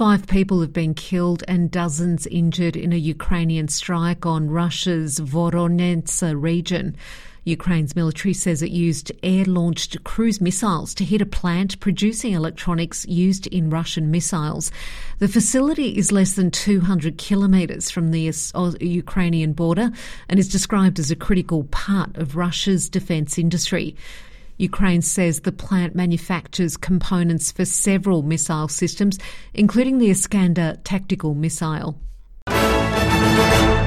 5 people have been killed and dozens injured in a Ukrainian strike on Russia's Voronezh region. Ukraine's military says it used air-launched cruise missiles to hit a plant producing electronics used in Russian missiles. The facility is less than 200 kilometres from the Ukrainian border and is described as a critical part of Russia's defence industry. Ukraine says the plant manufactures components for several missile systems, including the Iskander tactical missile.